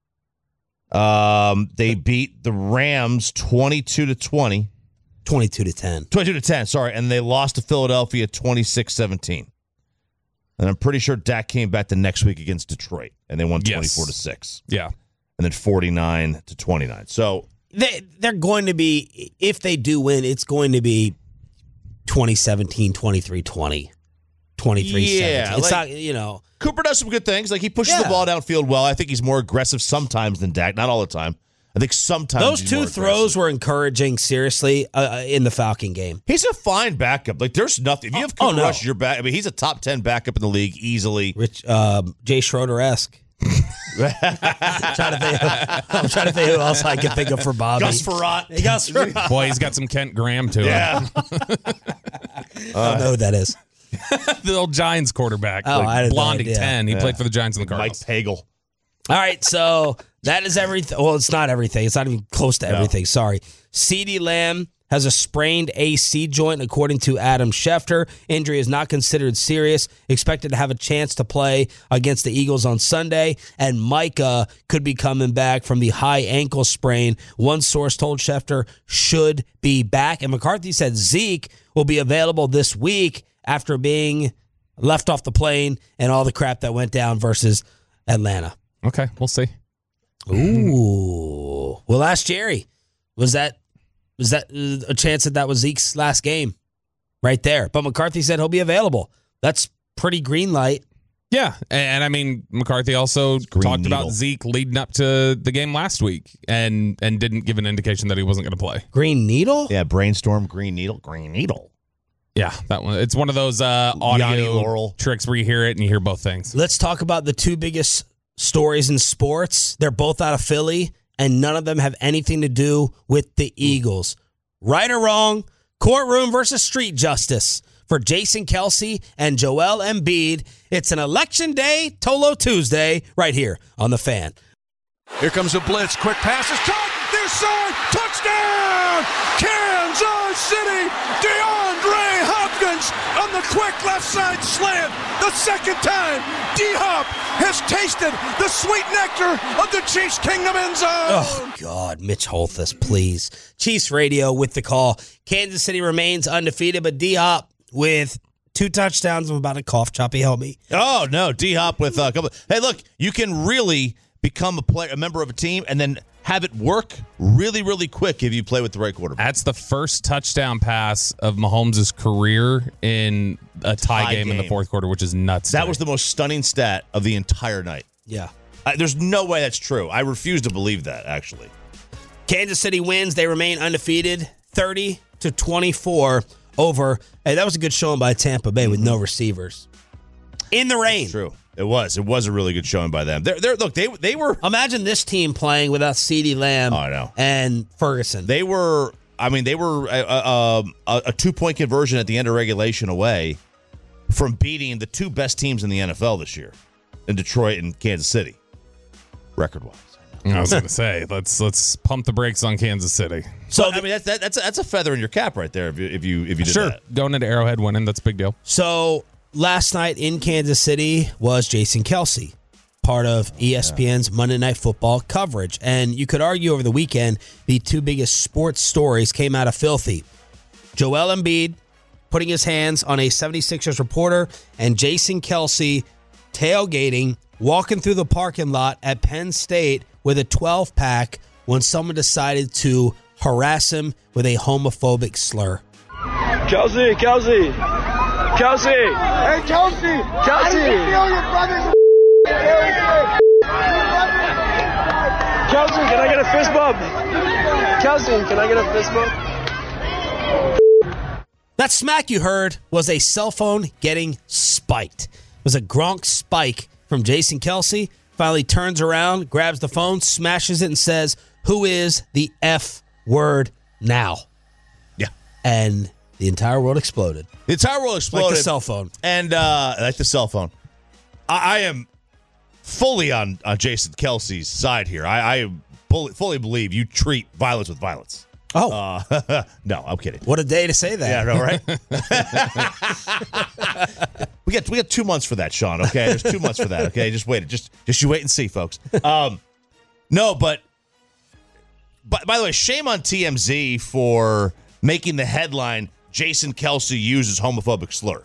Um, they beat the Rams twenty-two to twenty. twenty-two to ten. twenty-two to ten, sorry. And they lost to Philadelphia twenty-six seventeen. And I'm pretty sure Dak came back the next week against Detroit, and they won twenty-four to six. Yeah. And then forty-nine to twenty-nine. So they they're going to be, if they do win, it's going to be twenty seventeen, twenty-three twenty, twenty-three seventeen. Yeah, It's like- not, you know. Cooper does some good things. Like he pushes Yeah. the ball downfield well. I think he's more aggressive sometimes than Dak. Not all the time. I think sometimes Those he's two more throws aggressive. were encouraging, seriously, uh, in the Falcon game. He's a fine backup. Like there's nothing. If you have Cooper oh, no. Rush, your back. I mean, he's a top ten backup in the league easily. Rich, um, Jay Schroeder-esque. I'm, trying to think, I'm trying to think who else I can think of for Bobby. Gus Frerotte. Hey, Gus Frerotte. Boy, he's got some Kent Graham to Yeah. him. I don't know who that is. The old Giants quarterback. Oh, like I had no Blondie idea. ten. He Yeah. played for the Giants and the Mike Cardinals. Pagel. All right, so that is everything. Well, it's not everything. It's not even close to No. everything. Sorry. CeeDee Lamb has a sprained A C joint, according to Adam Schefter. Injury is not considered serious. Expected to have a chance to play against the Eagles on Sunday. And Micah could be coming back from the high ankle sprain. One source told Schefter should be back. And McCarthy said Zeke will be available this week after being left off the plane and all the crap that went down versus Atlanta. Okay, we'll see. Ooh. Well, ask Jerry. Was that was that a chance that that was Zeke's last game? Right there. But McCarthy said he'll be available. That's pretty green light. Yeah, and, and I mean McCarthy also green talked needle. about Zeke leading up to the game last week, and and didn't give an indication that he wasn't going to play. Green needle? Yeah, brainstorm, green needle, green needle. Yeah, that one. It's one of those uh, Yanni audio Laurel. tricks where you hear it and you hear both things. Let's talk about the two biggest stories in sports. They're both out of Philly, and none of them have anything to do with the Eagles. Right or wrong, courtroom versus street justice for Jason Kelsey and Joel Embiid. It's an election day, Tolo Tuesday, right here on The Fan. Here comes a blitz. Quick pass is caught. Near side. Touchdown! Kansas City. DeAndre Hopkins on the quick left side slant. The second time D-Hop has tasted the sweet nectar of the Chiefs Kingdom end zone. Oh, God. Mitch Holthus, please. Chiefs Radio with the call. Kansas City remains undefeated, but D-Hop with two touchdowns. I'm about to cough. Choppy, help me. Oh, no. D-Hop with a couple. Hey, look, you can really become a player, a member of a team, and then have it work really, really quick if you play with the right quarterback. That's the first touchdown pass of Mahomes' career in a tie, Tie game, in game. the fourth quarter, which is nuts. That to me. was the most stunning stat of the entire night. Yeah. Uh, there's no way that's true. I refuse to believe that, actually. Kansas City wins. They remain undefeated, thirty to twenty-four over. Hey, that was a good showing by Tampa Bay with no receivers. In the rain. It's true. It was. It was a really good showing by them. They're, they're, look, they they were. Imagine this team playing without CeeDee Lamb Oh, I know. and Ferguson. They were. I mean, they were a, a, a, a two point conversion at the end of regulation away from beating the two best teams in the N F L this year, in Detroit and Kansas City, record wise. I was going to say, let's let's pump the brakes on Kansas City. So I mean, that's that, that's a, that's a feather in your cap right there. If you if you if you did Sure, that. going into Arrowhead winning, that's a big deal. So last night in Kansas City was Jason Kelsey, part of E S P N's Monday Night Football coverage. And you could argue over the weekend, the two biggest sports stories came out of Filthy. Joel Embiid putting his hands on a seventy-sixers reporter, and Jason Kelsey tailgating, walking through the parking lot at Penn State with a twelve-pack when someone decided to harass him with a homophobic slur. Kelsey, Kelsey, Kelsey. Hey, Kelsey. Kelsey. How does it feel your brother's Kelsey, can I get a fist bump? Kelsey, can I get a fist bump? That smack you heard was a cell phone getting spiked. It was a Gronk spike from Jason Kelsey. Finally turns around, grabs the phone, smashes it, and says, "Who is the F word now?" Yeah. And the entire world exploded. The entire world exploded. Like the cell phone. And uh, like the cell phone. I, I am fully on, on Jason Kelsey's side here. I, I fully, fully believe you treat violence with violence. Oh. Uh, no, I'm kidding. What a day to say that. Yeah, I know, right? we got we got two months for that, Sean, okay? There's two months for that, okay? Just wait. Just just you wait and see, folks. Um, no, but, but by the way, shame on T M Z for making the headline, Jason Kelce uses homophobic slur.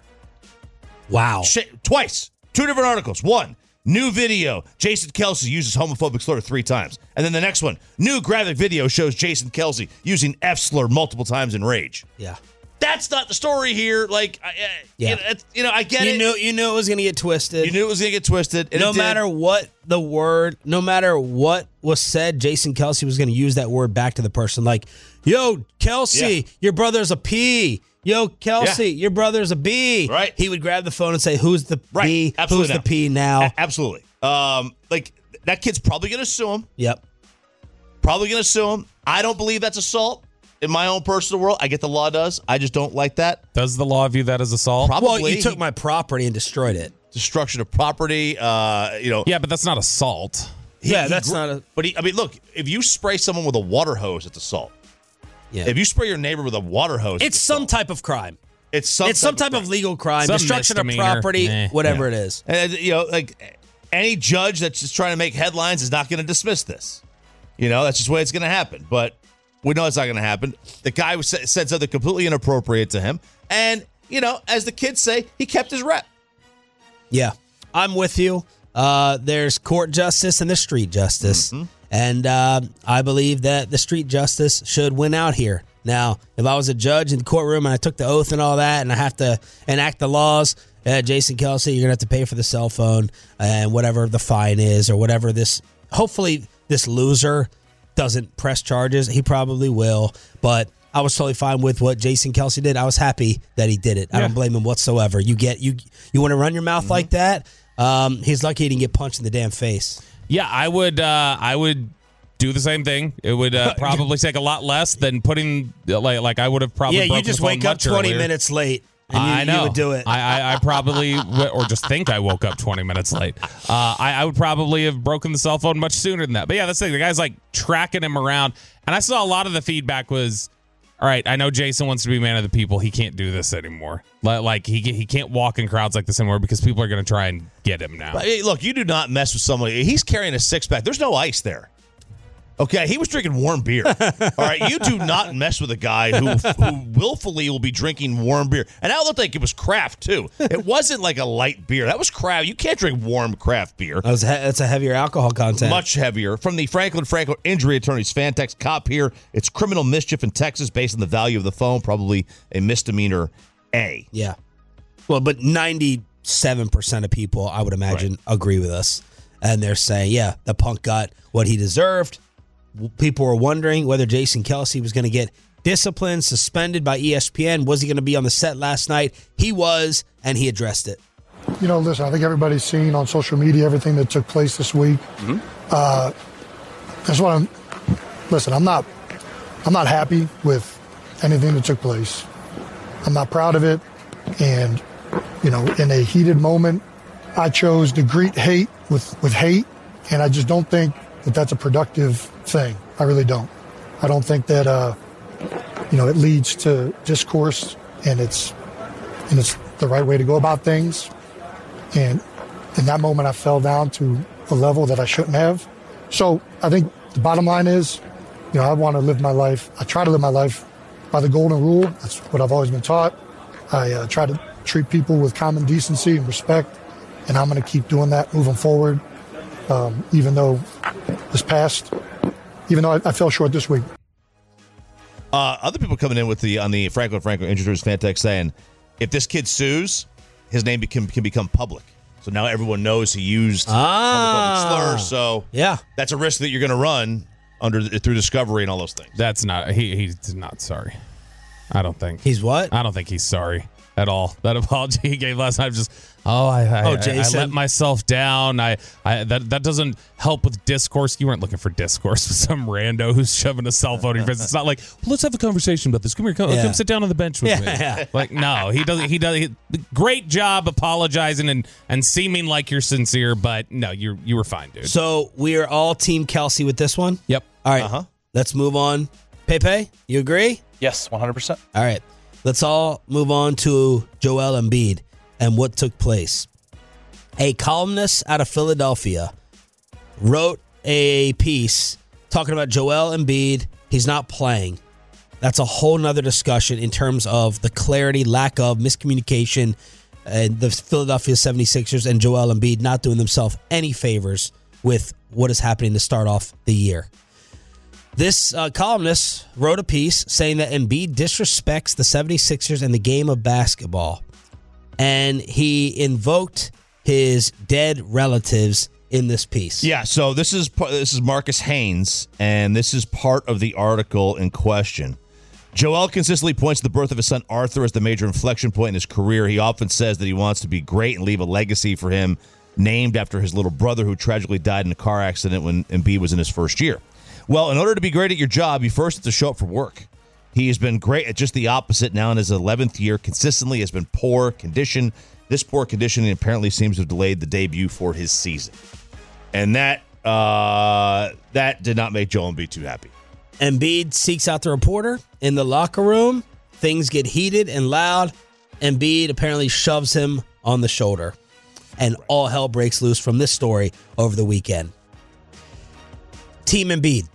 Wow. Sh- twice. Two different articles. One, new video, Jason Kelce uses homophobic slur three times. And then the next one, new graphic video shows Jason Kelce using F slur multiple times in rage. Yeah. That's not the story here. Like, uh, Yeah. you, know, it's- you know, I get You it. knew you knew it was going to get twisted. You knew it was going to get twisted. and No it did. matter what the word, no matter what was said, Jason Kelce was going to use that word back to the person. Like, yo, Kelce, Yeah. your brother's a P. Yo, Kelce, Yeah. your brother's a B. Right. He would grab the phone and say, who's the Right. B? Absolutely Who's not. the P now? A- absolutely. Um, like, that kid's probably going to sue him. Yep. Probably going to sue him. I don't believe that's assault in my own personal world. I get the law does. I just don't like that. Does the law view that as assault? Probably. Well, you took my property and destroyed it. Destruction of property, uh, you know. Yeah, but that's not assault. He- yeah, he that's gr- not a. But, he, I mean, look, if you spray someone with a water hose, it's assault. Yeah. If you spray your neighbor with a water hose, It's some type of crime. It's some It's some type of legal crime, Some destruction of misdemeanor. property, Eh, whatever yeah. it is. And, you know, like, any judge that's just trying to make headlines is not going to dismiss this. You know, that's just the way it's going to happen. But we know it's not going to happen. The guy was, said something completely inappropriate to him. And, you know, as the kids say, he kept his rep. Yeah, I'm with you. Uh, there's court justice and there's street justice. Mm-hmm. And uh, I believe that the street justice should win out here. Now, if I was a judge in the courtroom and I took the oath and all that and I have to enact the laws, uh, Jason Kelce, you're going to have to pay for the cell phone and whatever the fine is or whatever this, hopefully this loser doesn't press charges. He probably will. But I was totally fine with what Jason Kelce did. I was happy that he did it. I Yeah. don't blame him whatsoever. You get you you want to run your mouth Mm-hmm. like that? Um, he's lucky he didn't get punched in the damn face. Yeah, I would. Uh, I would do the same thing. It would uh, probably take a lot less than putting like like I would have probably. Yeah, you broken just the phone wake up much twenty earlier. minutes late. And you, I know. you would do it. I, I, I probably, w- or just think I woke up twenty minutes late. Uh, I, I would probably have broken the cell phone much sooner than that. But yeah, that's the thing. The guy's like tracking him around. And I saw a lot of the feedback was, all right, I know Jason wants to be man of the people. He can't do this anymore. Li- Like, he he can't walk in crowds like this anymore because people are going to try and get him now. But, hey, look, you do not mess with somebody. He's carrying a six pack. There's no ice there. Okay, he was drinking warm beer. All right, you do not mess with a guy who who willfully will be drinking warm beer. And that looked like it was craft too. It wasn't like a light beer. That was craft. You can't drink warm craft beer. That was he- that's a heavier alcohol content. Much heavier. From the Franklin Franco Injury Attorneys Fantex cop here. It's criminal mischief in Texas based on the value of the phone. Probably a misdemeanor A. Yeah. Well, but ninety-seven percent of people, I would imagine, Right. agree with us. And they're saying, yeah, the punk got what he deserved. People were wondering whether Jason Kelce was going to get disciplined, suspended by E S P N. Was he going to be on the set last night? He was, and he addressed it. You know, listen, I think everybody's seen on social media everything that took place this week. Mm-hmm. Uh, that's what I'm. Listen, I'm not. I'm not happy with anything that took place. I'm not proud of it, and you know, in a heated moment, I chose to greet hate with with hate, and I just don't think that that's a productive thing. I really don't. I don't think that uh, you know, it leads to discourse, and it's and it's the right way to go about things. And in that moment, I fell down to a level that I shouldn't have. So I think the bottom line is, you know, I want to live my life. I try to live my life by the golden rule. That's what I've always been taught. I uh, try to treat people with common decency and respect, and I'm going to keep doing that moving forward. Um, even though this past, even though I, I fell short this week. Uh, other people coming in with the on the Franklin Franco Injuries Fantex saying, if this kid sues, his name can, can become public. So now everyone knows he used Ah. homophobic slurs. So yeah, that's a risk that you're going to run under through discovery and all those things. That's not, he he's not sorry. I don't think. He's what? I don't think he's sorry at all. That apology he gave last night was just, oh, I, I, Oh, I, I Jason. let myself down. I, I that that doesn't help with discourse. You weren't looking for discourse with some rando who's shoving a cell phone in your face. It's not like, well, let's have a conversation about this. Come here, come, Yeah. come sit down on the bench with Yeah, me. yeah. Like, no, he doesn't. He does. He, great job apologizing and and seeming like you're sincere, but no, you you were fine, dude. So we are all Team Kelce with this one? Yep. All right. Uh-huh. Let's move on Pepe, you agree? Yes, one hundred percent. All right. Let's all move on to Joel Embiid and what took place. A columnist out of Philadelphia wrote a piece talking about Joel Embiid. He's not playing. That's a whole nother discussion in terms of the clarity, lack of miscommunication, and the Philadelphia seventy-sixers and Joel Embiid not doing themselves any favors with what is happening to start off the year. This uh, columnist wrote a piece saying that Embiid disrespects the seventy-sixers and the game of basketball. And he invoked his dead relatives in this piece. Yeah, so this is this is Marcus Haynes, and this is part of the article in question. Joel consistently points to the birth of his son Arthur as the major inflection point in his career. He often says that he wants to be great and leave a legacy for him, named after his little brother who tragically died in a car accident when Embiid was in his first year. Well, in order to be great at your job, you first have to show up for work. He has been great at just the opposite now in his eleventh year. Consistently has been poor condition. This poor conditioning apparently seems to have delayed the debut for his season. And that uh, that did not make Joel Embiid too happy. Embiid seeks out the reporter in the locker room. Things get heated and loud. Embiid apparently shoves him on the shoulder. And all hell breaks loose from this story over the weekend. Team Embiid.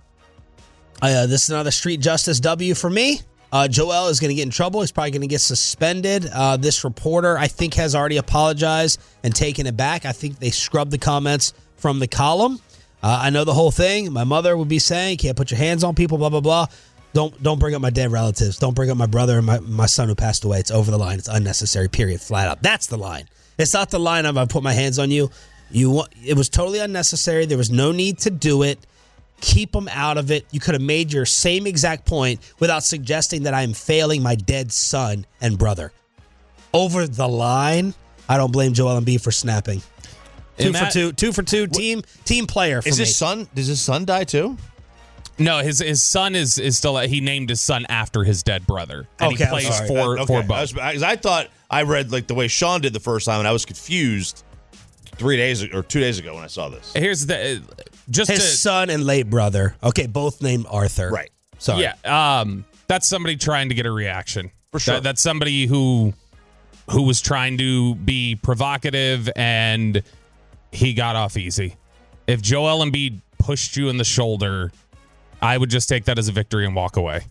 Uh, this is another street justice W for me. Uh, Joel is going to get in trouble. He's probably going to get suspended. Uh, this reporter, I think, has already apologized and taken it back. I think they scrubbed the comments from the column. Uh, I know the whole thing. My mother would be saying, can't put your hands on people, blah, blah, blah. Don't don't bring up my dead relatives. Don't bring up my brother and my, my son who passed away. It's over the line. It's unnecessary, period, flat out. That's the line. It's not the line of I put my hands on you. You. It was totally unnecessary. There was no need to do it. Keep them out of it. You could have made your same exact point without suggesting that I am failing my dead son and brother. Over the line, I don't blame Joel Embiid for snapping. Two And for that- two. Two for two. Team team player for Is me. his son? Does his son die too? No, his his son is is still. He named his son after his dead brother, and Okay, he I'm plays sorry. for Uh, for okay. both. I, was, because I thought I read like the way Sean did the first time, and I was confused three days or two days ago when I saw this. Here's the just his to, son and late brother. Okay, both named Arthur. Right. Sorry. Yeah, um, that's somebody trying to get a reaction. For sure. That, that's somebody who who was trying to be provocative, and he got off easy. If Joel Embiid pushed you in the shoulder, I would just take that as a victory and walk away.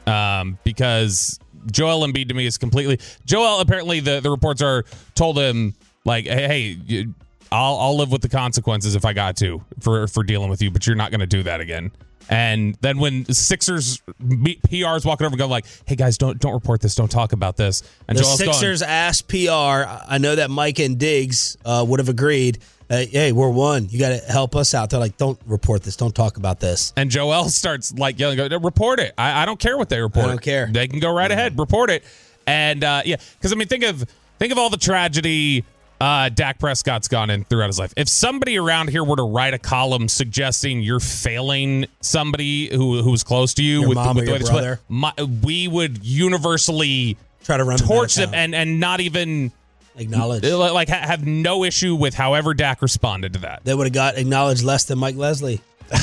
Um, because Joel Embiid to me is completely... Joel, apparently, the, the reports are told him, like, hey, hey you, I'll I'll live with the consequences if I got to for, for dealing with you, but you're not going to do that again. And then when Sixers P Rs walking over and go like, hey, guys, don't don't report this. Don't talk about this. And The Joel's going, Sixers asked P R. I know that Mike and Diggs uh, would have agreed. Uh, hey, we're one. You got to help us out. They're like, don't report this. Don't talk about this. And Joel starts like yelling, go, report it. I, I don't care what they report. I don't care. They can go right ahead, report it. And uh, yeah, because I mean, think of think of all the tragedy uh, Dak Prescott's gone in throughout his life. If somebody around here were to write a column suggesting you're failing somebody who who's close to you Your with, mom with or the way your they split, brother. my, we would universally Try to run them torch out of them town. and and not even Acknowledge. like ha- have no issue with however Dak responded to that. They would have got acknowledged less than Mike Leslie.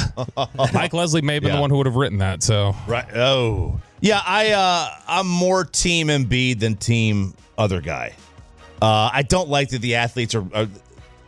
Mike Leslie may have been Yeah. the one who would have written that. So Right. Oh. Yeah, I uh I'm more team Embiid than team other guy. Uh I don't like that the athletes are, are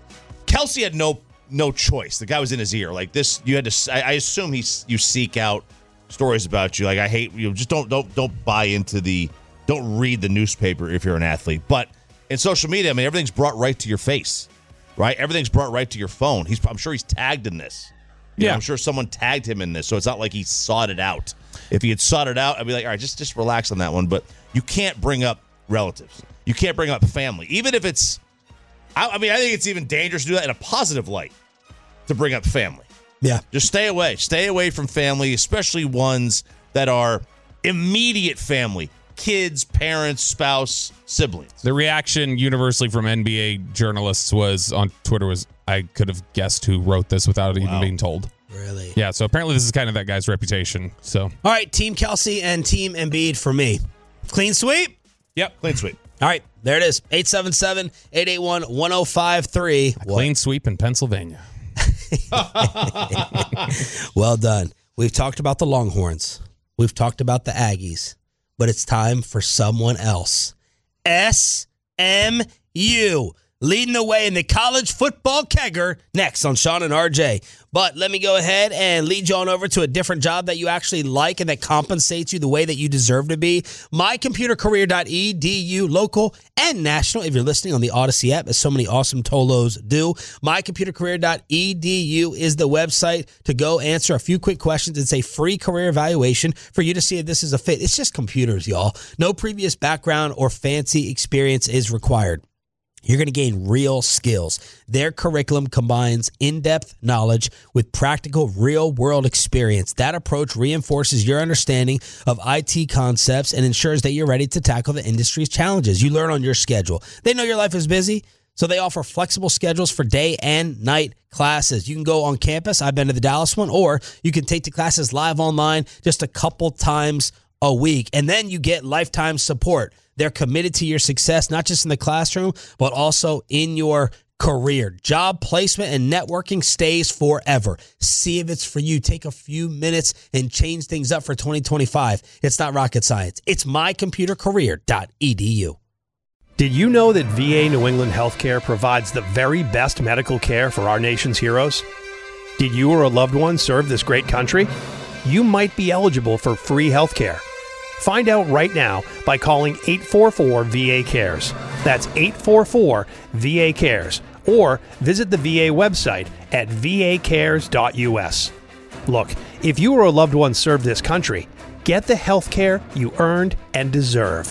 Kelsey had no no choice. The guy was in his ear. Like this you had to I, I assume he's you seek out stories about you. Like I hate you know, just don't don't don't buy into the don't read the newspaper if you're an athlete. But in social media, I mean everything's brought right to your face. Right? Everything's brought right to your phone. He's I'm sure he's tagged in this. You know, Yeah. I'm sure someone tagged him in this, so it's not like he sought it out. If he had sought it out, I'd be like, all right, just just relax on that one. But you can't bring up relatives. You can't bring up family, even if it's. I, I mean, I think it's even dangerous to do that in a positive light. To bring up family, Yeah. just stay away. Stay away from family, especially ones that are immediate family: kids, parents, spouse, siblings. the reaction universally from N B A journalists was on Twitter was, I could have guessed who wrote this without even being told. Really? Yeah, so apparently this is kind of that guy's reputation. So All right, Team Kelsey and Team Embiid for me. Clean sweep? Yep. Clean sweep. All right, there it is. eight seven seven, eight eight one, one oh five three. clean sweep in Pennsylvania. Well done. We've talked about the Longhorns. We've talked about the Aggies, but it's time for someone else. S M U. Leading the way in the college football kegger next on Sean and R J. But let me go ahead and lead you on over to a different job that you actually like and that compensates you the way that you deserve to be. my computer career dot e d u, local and national. If you're listening on the Odyssey app, as so many awesome Tolos do, my computer career dot e d u is the website to go answer a few quick questions. It's a free career evaluation for you to see if this is a fit. It's just computers, y'all. No previous background or fancy experience is required. You're going to gain real skills. Their curriculum combines in-depth knowledge with practical, real-world experience. That approach reinforces your understanding of I T concepts and ensures that you're ready to tackle the industry's challenges. You learn on your schedule. They know your life is busy, so they offer flexible schedules for day and night classes. You can go on campus. I've been to the Dallas one, or you can take the classes live online just a couple times a week, and then you get lifetime support. They're committed to your success, not just in the classroom, but also in your career. Job placement and networking stays forever. See if it's for you. Take a few minutes and change things up for twenty twenty-five. It's not rocket science. It's my computer career dot e d u. Did you know that V A New England Healthcare provides the very best medical care for our nation's heroes? Did you or a loved one serve this great country? You might be eligible for free healthcare. Find out right now by calling eight four four V A cares. That's eight four four V A cares. Or visit the V A website at v a cares dot u s. Look, if you or a loved one served this country, get the health care you earned and deserve.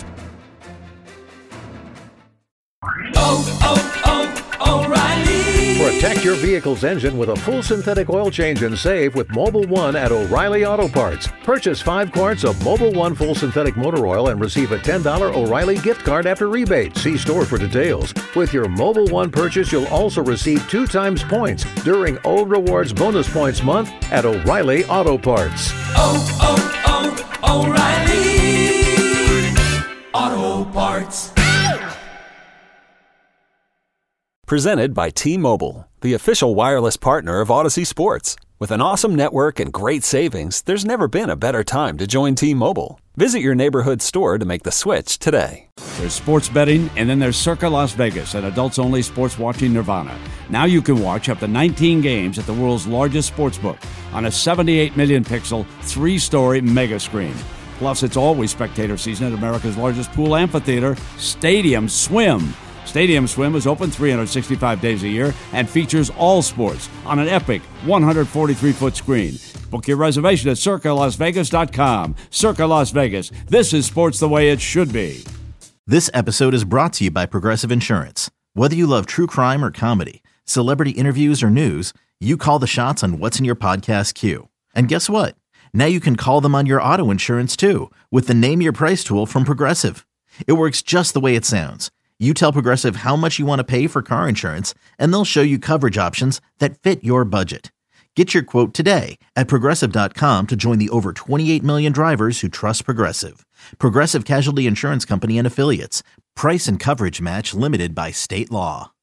Oh, oh, oh, O'Reilly. Protect your vehicle's engine with a full synthetic oil change and save with Mobil one at O'Reilly Auto Parts. Purchase five quarts of Mobil one full synthetic motor oil and receive a ten dollars O'Reilly gift card after rebate. See store for details. With your Mobil one purchase, you'll also receive two times points during O Rewards Bonus Points Month at O'Reilly Auto Parts. Oh, oh, oh, O'Reilly Auto Parts. Presented by T-Mobile, the official wireless partner of Odyssey Sports. With an awesome network and great savings, there's never been a better time to join T-Mobile. Visit your neighborhood store to make the switch today. There's sports betting, and then there's Circa Las Vegas, an adults-only sports watching nirvana. Now you can watch up to nineteen games at the world's largest sportsbook on a seventy-eight million pixel, three-story mega screen. Plus, it's always spectator season at America's largest pool amphitheater, Stadium Swim. Stadium Swim is open three hundred sixty-five days a year and features all sports on an epic one hundred forty-three foot screen. Book your reservation at circa las vegas dot com. Circa Las Vegas. This is sports the way it should be. This episode is brought to you by Progressive Insurance. Whether you love true crime or comedy, celebrity interviews or news, you call the shots on what's in your podcast queue. And guess what? Now you can call them on your auto insurance too with the Name Your Price tool from Progressive. It works just the way it sounds. You tell Progressive how much you want to pay for car insurance, and they'll show you coverage options that fit your budget. Get your quote today at progressive dot com to join the over twenty-eight million drivers who trust Progressive. Progressive Casualty Insurance Company and Affiliates. Price and coverage match limited by state law.